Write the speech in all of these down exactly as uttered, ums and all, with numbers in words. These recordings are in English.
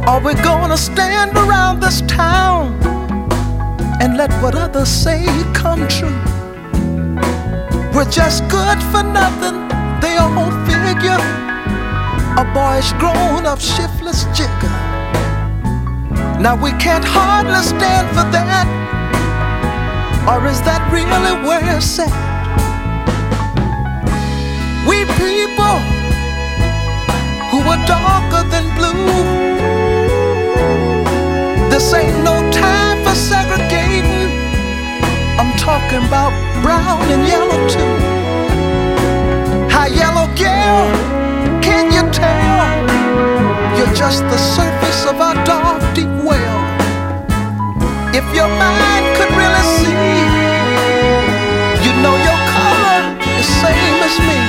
Are we gonna stand around this town and let what others say come true? We're just good for nothing, they all figure. A boyish grown-up shiftless jigger. Now we can't hardly stand for that. Or is that really where it's at? We people who are darker than blue, this ain't no time for segregating. I'm talking about brown and yellow too. Hi, yellow girl, can you tell? You're just the surface of our dark, deep well. If your mind could really see, you know your color is same as me.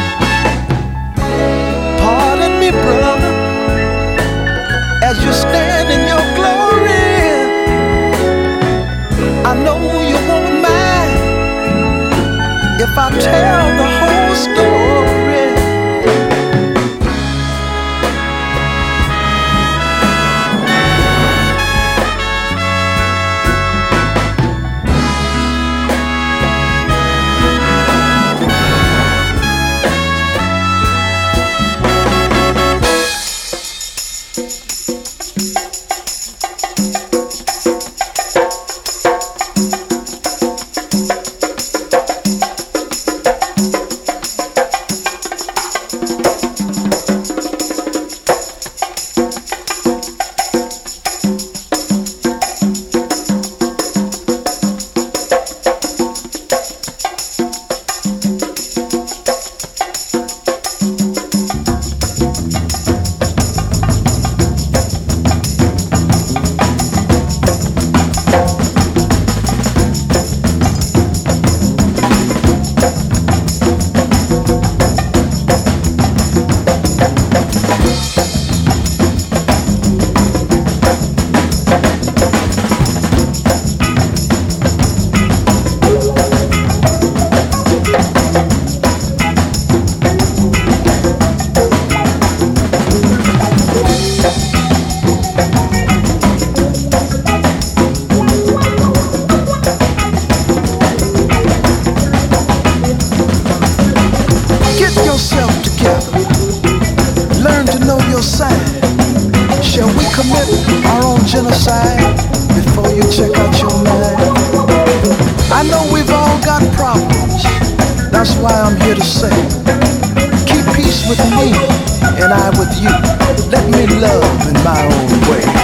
Pardon me, brother, as you stand in your glory. I know you won't mind if I tell the whole story. Genocide before you check out your mind. I know we've all got problems, that's why I'm here to say, keep peace with me and I with you. Let me love in my own way.